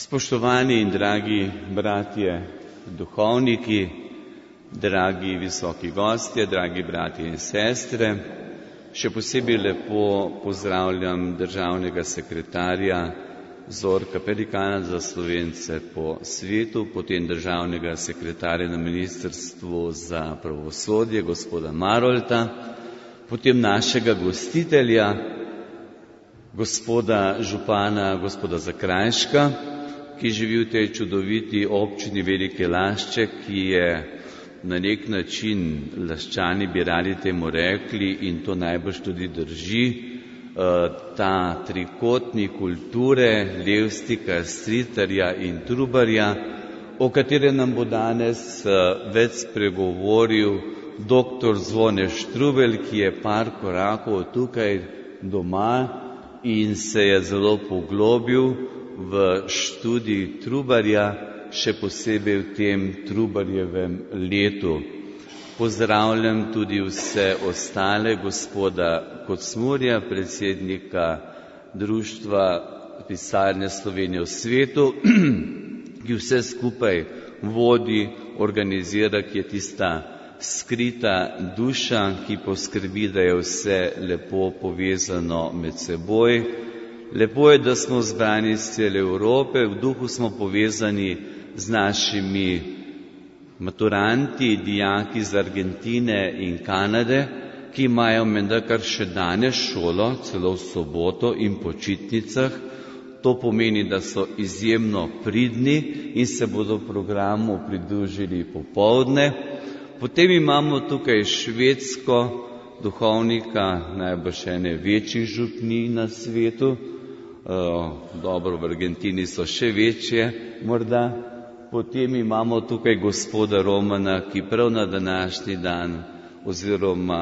Spoštovani in dragi bratje duhovniki, dragi visoki gostje, dragi bratje in sestre, še posebej lepo pozdravljam državnega sekretarja Zorka Pelikana za Slovence po svetu, potem državnega sekretarja na Ministrstvu za pravosodje, gospoda Marolta, potem našega gostitelja, gospoda župana, gospoda Zakrajška, ki živi v tej čudoviti občini Velike Lašče, ki je na nek način, Laščani bi radi temu rekli, in to najbrž tudi drži, ta trikotnik kulture Levstika, Stritarja in Trubarja, o katerem nam bo danes več spregovoril dr. Zvone Štrubelj, ki je par korakov tukaj doma in se je zelo poglobil v študij Trubarja, še posebej v tem Trubarjevem letu. Pozdravljam tudi vse ostale, gospoda Kocmurja, predsednika Društva pisarne Slovenije v svetu, ki vse skupaj vodi, organizira, ki je tista skrita duša, ki poskrbi, da je vse lepo povezano med seboj. Lepo je, da smo zbrani iz cele Evrope, v duhu smo povezani z našimi maturanti, dijaki iz Argentine in Kanade, ki imajo menda kar še danes šolo, celo v soboto in počitnicah. To pomeni, da so izjemno pridni in se bodo programu pridružili popoldne. Potem imamo tukaj švedsko duhovnika, najbrž ene večjih župnij na svetu. Dobro, v Argentini so še večje morda. Potem imamo tukaj gospoda Romana, ki prav na današnji dan oziroma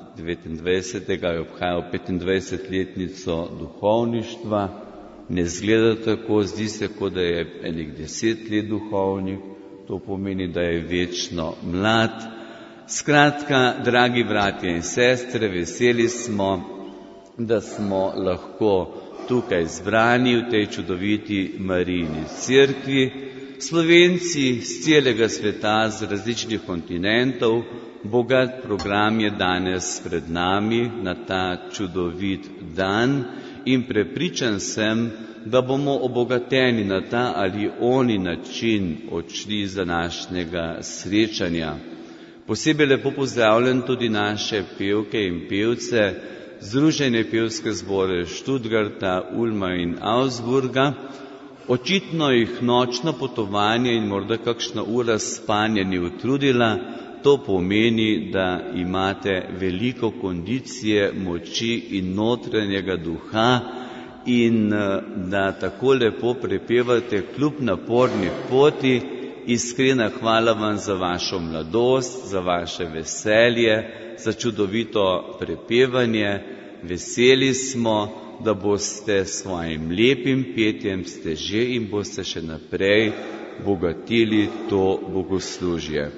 29. je obhajal 25-letnico duhovništva. Ne zgleda tako, zdi se, kot da je enih 10 let duhovnik, to pomeni, da je večno mlad. Skratka, dragi bratje in sestre, veseli smo, da smo lahko tukaj zbrani v tej čudoviti Marijini cerkvi. Slovenci z celega sveta, z različnih kontinentov, bogat program je danes pred nami na ta čudovit dan in prepričan sem, da bomo obogateni na ta ali oni način odšli z današnjega srečanja. Posebej lepo pozdravljam tudi naše pevke in pevce, Združenje pevske zbore Študgarta, Ulma in Augsburga. Očitno jih nočno potovanje in morda kakšna ura spanja ni utrudila. To pomeni, da imate veliko kondicije, moči in notranjega duha in da tako lepo prepevate kljub naporni poti. Iskrena hvala vam za vašo mladost, za vaše veselje, za čudovito prepevanje. Veseli smo, da boste s svojim lepim petjem ste že in boste še naprej bogatili to bogoslužje.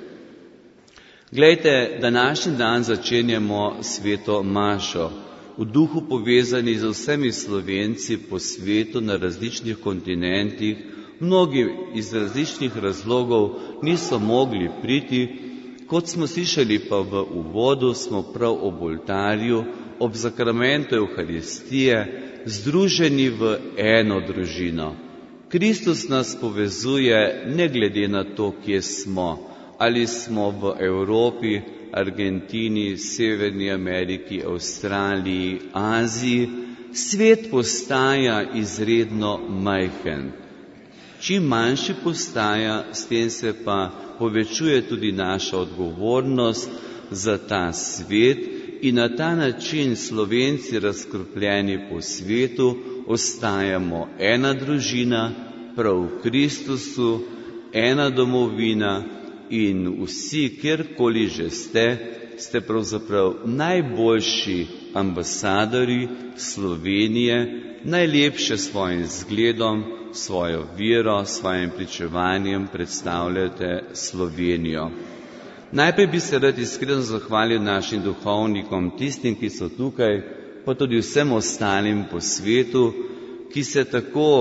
Glejte, današnji dan začenjamo sveto mašo, v duhu povezani z vsemi Slovenci po svetu na različnih kontinentih. Mnogi iz različnih razlogov niso mogli priti, kot smo slišali pa v uvodu, smo prav ob oltarju, ob zakramentu Evharistije, združeni v eno družino. Kristus nas povezuje ne glede na to, kje smo, ali smo v Evropi, Argentini, Severni Ameriki, Avstraliji, Aziji. Svet postaja izredno majhen. Čim manjši postaja, s tem se pa povečuje tudi naša odgovornost za ta svet in na ta način Slovenci razkropljeni po svetu ostajamo ena družina, prav v Kristusu, ena domovina in vsi, kjerkoli že ste pravzaprav najboljši ambasadorji Slovenije, najlepše svojim zgledom, svojo vero, svojim pričevanjem predstavljate Slovenijo. Najprej bi se rad iskreno zahvalil našim duhovnikom, tistim, ki so tukaj, pa tudi vsem ostalim po svetu, ki se tako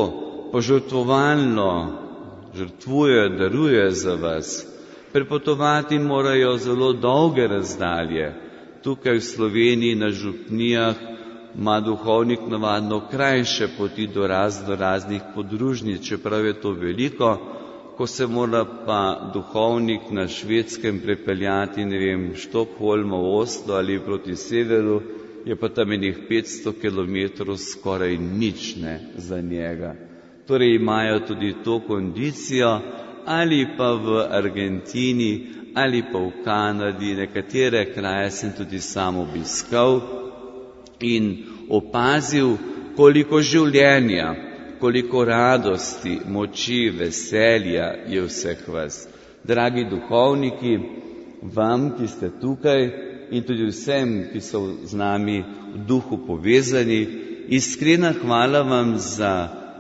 požrtvovalno žrtvujejo, darujejo za vas. Prepotovati morajo zelo dolge razdalje. Tukaj v Sloveniji na župnijah ima duhovnik navadno krajše poti do raznih podružnic, čeprav je to veliko. Ko se mora pa duhovnik na Švedskem prepeljati, Štokholm, Oslo ali proti severu, je pa tam enih 500 kilometrov skoraj nič ne za njega. Torej imajo tudi to kondicijo, ali pa v Argentini, ali pa v Kanadi, nekatere kraje sem tudi sam obiskal in opazil, koliko življenja, koliko radosti, moči, veselja je vseh vas. Dragi duhovniki, vam, ki ste tukaj in tudi vsem, ki so z nami v duhu povezani, iskrena hvala vam za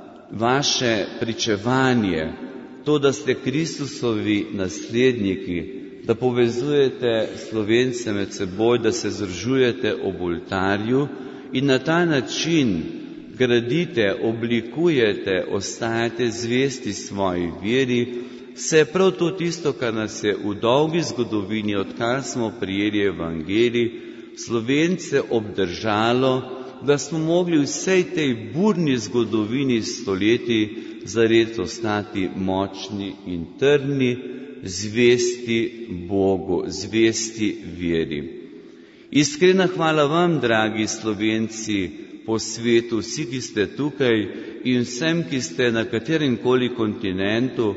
vaše pričevanje, to, da ste Kristusovi nasledniki, da povezujete Slovence med seboj, da se združujete ob oltarju in na ta način gradite, oblikujete, ostajate zvesti svoji veri, se je prav to tisto, kar nas je v dolgi zgodovini, odkar smo prijeli evangelij, Slovence obdržalo, da smo mogli vsej tej burni zgodovini stoletij zares ostati močni in trdni, zvesti Bogu, zvesti veri. Iskrena hvala vam, dragi Slovenci, po svetu, vsi, ki ste tukaj in vsem, ki ste na kateremkoli kontinentu.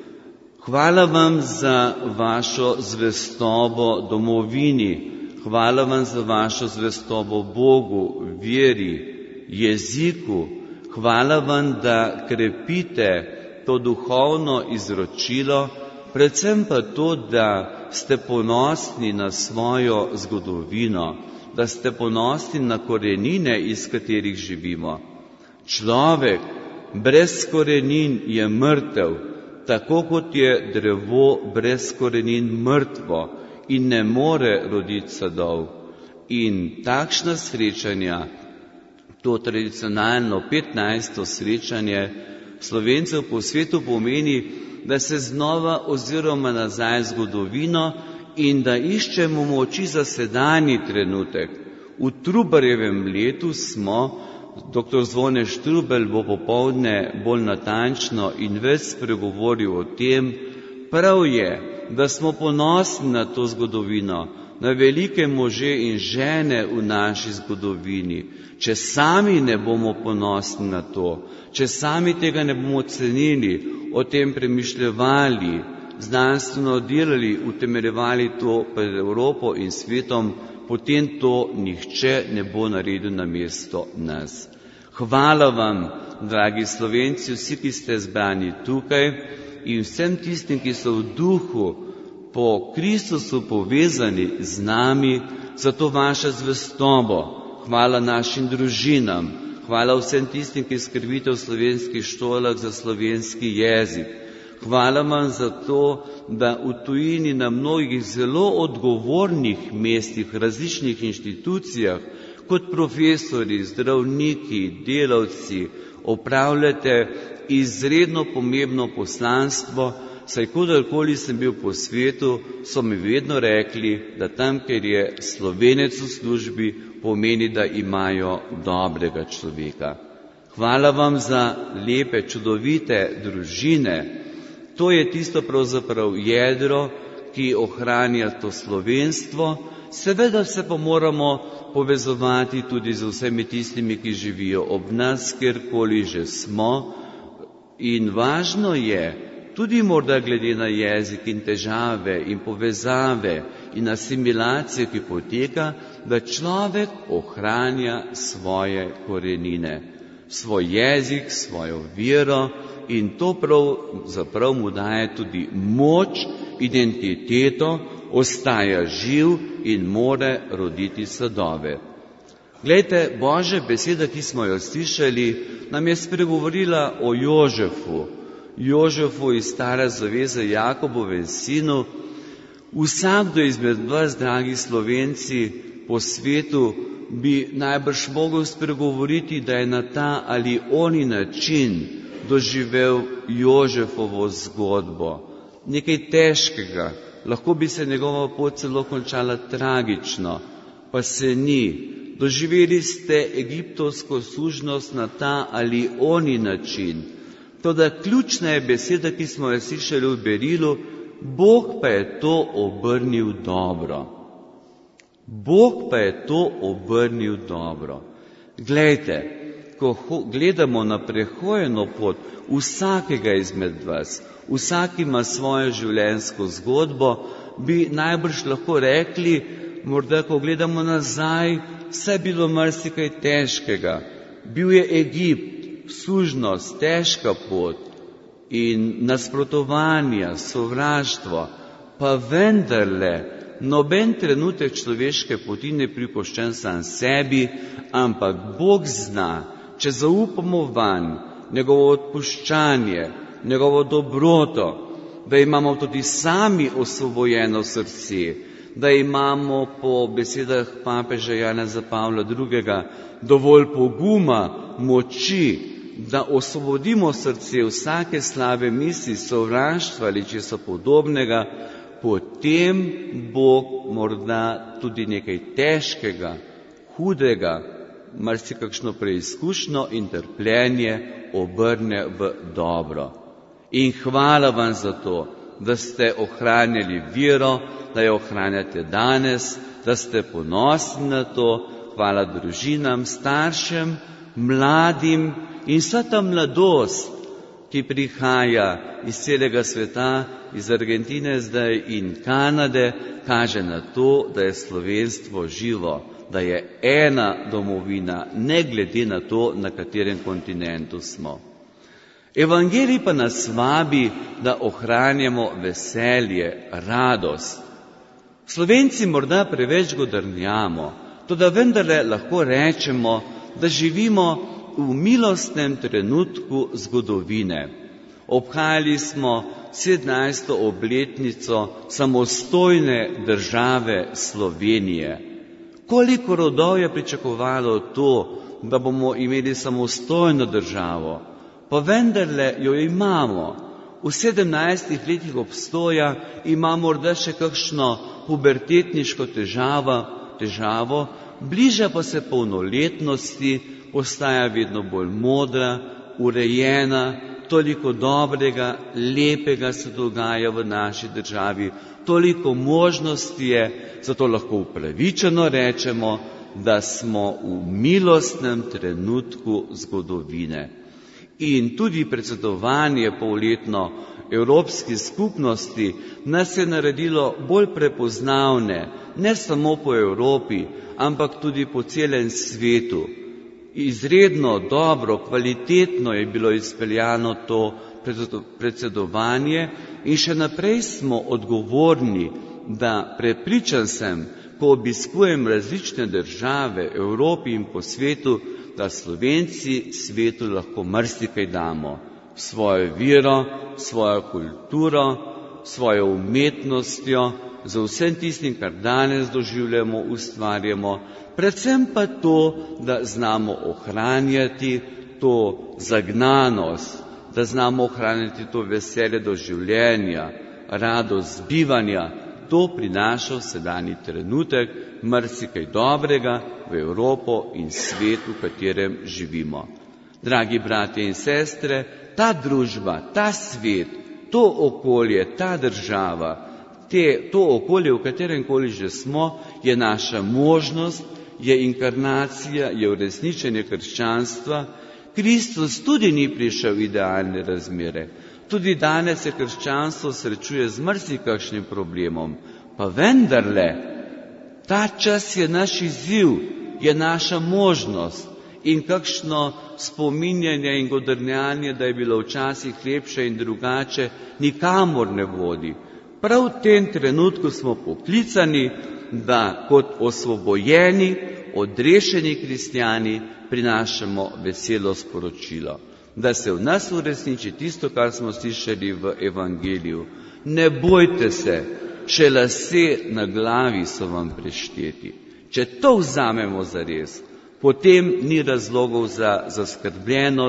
Hvala vam za vašo zvestobo domovini, hvala vam za vašo zvestobo Bogu, veri, jeziku, hvala vam, da krepite to duhovno izročilo, predvsem pa to, da ste ponosni na svojo zgodovino, da ste ponosni na korenine, iz katerih živimo. Človek brez korenin je mrtev, tako kot je drevo brez korenin mrtvo in ne more roditi sadov. In takšna srečanja, to tradicionalno 15. srečanje Slovencev po svetu pomeni, da se znova oziroma nazaj v zgodovino in da iščemo moči za sedanji trenutek. V Trubarjevem letu smo, dr. Zvone Štrubelj bo popoldne bolj natančno in več spregovoril o tem, prav je, da smo ponosni na to zgodovino, na velike može in žene v naši zgodovini. Če sami ne bomo ponosni na to, če sami tega ne bomo cenili, o tem premišljevali, znanstveno delali, utemeljevali to pred Evropo in svetom, potem to nihče ne bo naredil namesto nas. Hvala vam, dragi Slovenci, vsi, ki ste zbrani tukaj in vsem tistim, ki so v duhu po Kristusu povezani z nami, za to vašo zvestobo. Hvala našim družinam, hvala vsem tistim, ki skrbite v slovenskih šolah za slovenski jezik. Hvala vam za to, da v tujini na mnogih zelo odgovornih mestih, različnih inštitucijah, kot profesori, zdravniki, delavci, opravljate izredno pomembno poslanstvo, saj kadarkoli sem bil po svetu, so mi vedno rekli, da tam, kjer je Slovenec v službi, pomeni, da imajo dobrega človeka. Hvala vam za lepe, čudovite družine. To je tisto pravzaprav jedro, ki ohranja to slovenstvo. Seveda se pa moramo povezovati tudi z vsemi tistimi, ki živijo ob nas, kjerkoli že smo. In važno je, tudi morda glede na jezik in težave in povezave in asimilacije, ki poteka, da človek ohranja svoje korenine, svoj jezik, svojo vero in to pravzaprav mu daje tudi moč, identiteto, ostaja živ in more roditi sadove. Glejte, Božja beseda, ki smo jo slišali, nam je spregovorila o Jožefu. Jožefu iz Stare zaveze, Jakobovem sinu. Vsakdo izmed vas, dragi Slovenci, po svetu bi najbrž mogel spregovoriti, da je na ta ali oni način doživel Jožefovo zgodbo, nekaj težkega, lahko bi se njegova pot celo končala tragično, pa se ni. Doživeli ste egiptovsko služnost na ta ali oni način. Toda ključna je beseda, ki smo jo slišali v berilu, Bog pa je to obrnil dobro. Bog pa je to obrnil dobro. Glejte, ko gledamo na prehojeno pot vsakega izmed vas, vsak ima svojo življenjsko zgodbo, bi najbrž lahko rekli, morda ko gledamo nazaj, vse je bilo marsikaj težkega. Bil je Egipt, služnost, težka pot in nasprotovanja, sovraštvo, pa vendarle noben trenutek človeške poti ne pripuščen sam sebi, ampak Bog zna, če zaupamo vanj, njegovo odpuščanje, njegovo dobroto, da imamo tudi sami osvobojeno srce, da imamo po besedah papeža Janeza Pavla II. Dovolj poguma, moči, da osvobodimo srce vsake slabe misli, sovraštva ali česa podobnega, potem Bog morda tudi nekaj težkega, hudega, marsikakšno preizkušnjo in trpljenje obrne v dobro. In hvala vam za to, da ste ohranjali vero, da jo ohranjate danes, da ste ponosni na to. Hvala družinam, staršem, mladim in vsa ta mladost, ki prihaja iz celega sveta, iz Argentine zdaj in Kanade, kaže na to, da je slovenstvo živo, da je ena domovina, ne glede na to, na katerem kontinentu smo. Evangelij pa nas vabi, da ohranjamo veselje, radost. Slovenci morda preveč godrnjamo, toda vendarle lahko rečemo, da živimo v milostnem trenutku zgodovine. Obhajali smo 17. obletnico samostojne države Slovenije. Koliko rodov je pričakovalo to, da bomo imeli samostojno državo? Pa vendarle jo imamo. V 17 letih obstoja ima morda še kakšno pubertetniško težavo, bliža pa se polnoletnosti, postaja vedno bolj modra, urejena, toliko dobrega, lepega se dogaja v naši državi, toliko možnosti je, zato lahko upravičeno rečemo, da smo v milostnem trenutku zgodovine. In tudi predsedovanje polletno Evropski skupnosti nas je naredilo bolj prepoznavne, ne samo po Evropi, ampak tudi po celem svetu. Izredno dobro, kvalitetno je bilo izpeljano to predsedovanje in še naprej smo odgovorni, da prepričan sem, ko obiskujem različne države, Evropi in po svetu, da Slovenci svetu lahko marsikaj damo. Svojo vero, svojo kulturo, svojo umetnostjo, za vsem tistim, kar danes doživljamo, ustvarjamo, predvsem pa to, da znamo ohranjati to zagnanost, da znamo ohranjati to veselje do življenja, radost bivanja. To prinaša v sedanji trenutek marsikaj dobrega v Evropo in svet, v katerem živimo. Dragi bratje in sestre, ta družba, ta svet, to okolje, ta država, to okolje, v katerem koli že smo, je naša možnost, je inkarnacija, je uresničenje krščanstva. Kristus tudi ni prišel v idealne razmere. Tudi danes se krščanstvo srečuje z marsikakšnim problemom, pa vendarle, ta čas je naš izziv, je naša možnost in kakšno spominjanje in godrnjanje, da je bilo včasih lepše in drugače, nikamor ne vodi. Prav v tem trenutku smo poklicani, da kot osvobojeni, odrešeni kristjani prinašamo veselo sporočilo. Da se v nas uresniči tisto, kar smo slišali v Evangeliju. Ne bojte se, še lasje na glavi so vam prešteti. Če to vzamemo zares, potem ni razlogov za zaskrbljenost,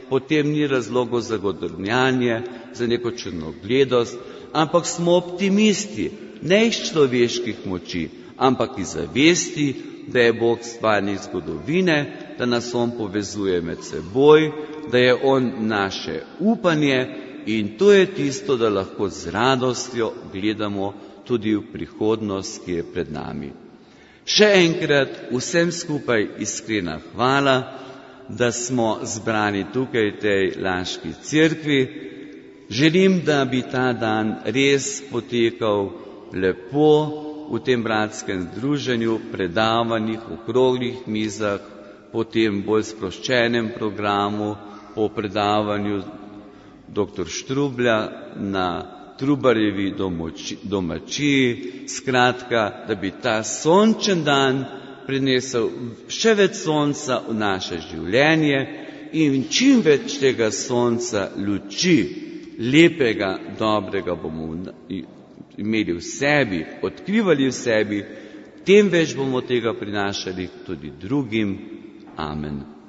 potem ni razlogov za godrnjanje, za neko črnogledost, ampak smo optimisti, ne iz človeških moči, ampak iz zavesti, da je Bog stvarnik zgodovine, da nas On povezuje med seboj, da je On naše upanje in to je tisto, da lahko z radostjo gledamo tudi v prihodnost, ki je pred nami. Še enkrat vsem skupaj iskrena hvala, da smo zbrani tukaj v tej Laški cerkvi. Želim, da bi ta dan res potekal lepo v tem bratskem združenju, predavanjih, okroglih mizah, po tem bolj sproščenem programu, po predavanju dr. Štrublja na Trubarjevi domačiji, skratka, da bi ta sončen dan prinesel še več sonca v naše življenje in čim več tega sonca, luči, lepega, dobrega bomo imeli v sebi, odkrivali v sebi, tem več bomo tega prinašali tudi drugim. Amen.